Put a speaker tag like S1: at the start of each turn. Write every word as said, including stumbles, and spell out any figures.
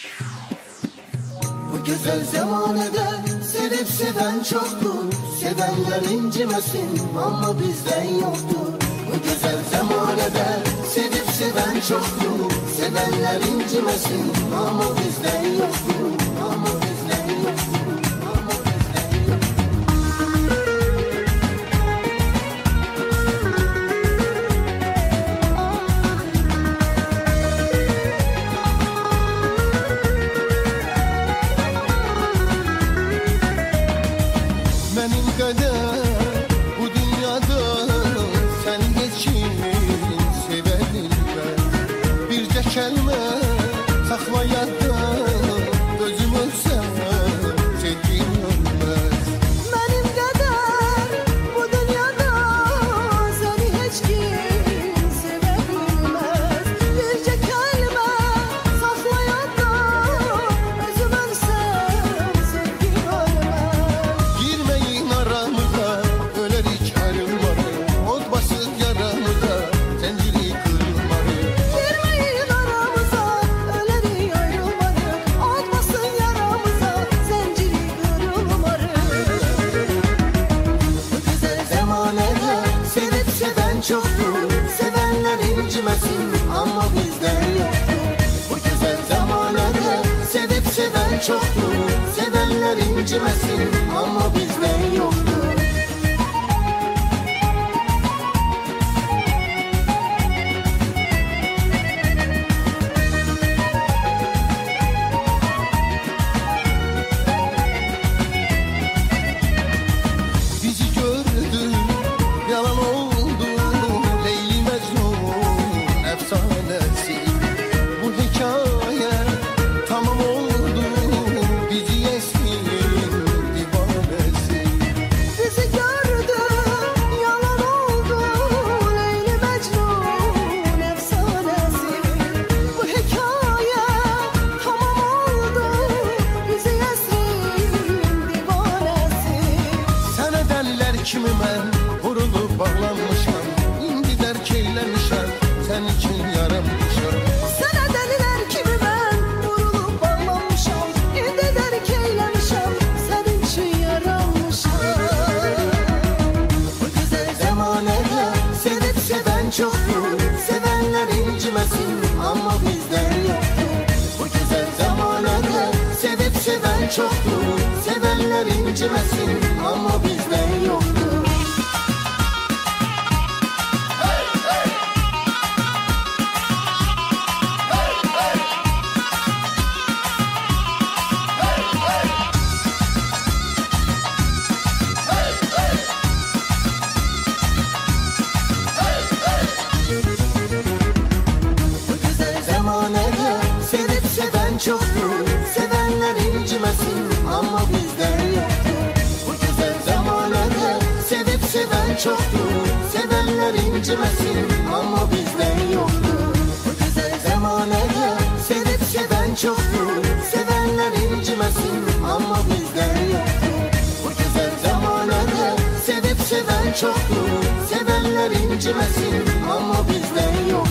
S1: Bu güzel zamanede sevip seven çoktur. Sevenler incimesin ama bizden yoktur. Bu güzel zamanede sevip seven çoktur. Sevenler incimesin ama bizden yoktur. Ama bizden yoktur. Ama bizden yoktur.
S2: Benim kadar bu dünyada sen geçin sevebilmez. Birce kelime saklayada gözüm ölsem sevgim ölmez.
S1: Benim kadar bu dünyada seni hiç kim sevebilmez. Birce kelime saklayada özüm ölsem sevgim ölmez.
S2: Girmeyin aramıza ölerik ayrılmadı. Ot basıp yaramıza zinciri kırılmadı.
S1: Girmeyin aramıza ölerik ayrılmadı. Olmasın yaramıza zinciri kırılmadı. Bu güzel zamanede sevip seven çoktur. Sevenler incimesin ama bizden yoktur. Bu güzel zamanede sevip seven çoktur. Sevenler incimesin ama bizden yoktur.
S2: Bizi gördü yalan oldu Leyli Mecnun efsanesi. Bu hikaye tamam oldu bizi eskin divanesi.
S1: Bizi gördü, yalan oldu Leyli Mecnun efsanesi. Bu hikaye tamam oldu bizi esrin divanesi.
S2: Sana derler kimi ben vurulup bağlanmışam. İndi derk eylemişem sen için yaramışam.
S1: Sana deliler kimi ben vurulup bağlanmışam. İndi derk eylemişem senin için yaranmışam. Bu güzel zamanede sevip seven çoktur. Sevenler incimesin ama bizden yoktur. Bu güzel zamanede sevip seven çoktur. Sevenler incimesin ama bizden yoktur. Bu güzel zamanede sevip seven çoktur. Sevenler incimesin ama bizden yoktur. Bu güzel zamanede sevip seven çoktur. Sevenler incimesin ama bizden yoktur. Bu güzel zamanede sevip seven çoktur. Sevenler incimesin ama bizden yoktur. Bu güzel zamanede sevip seven çoktur. Sevenler incimesin ama bizden yoktur.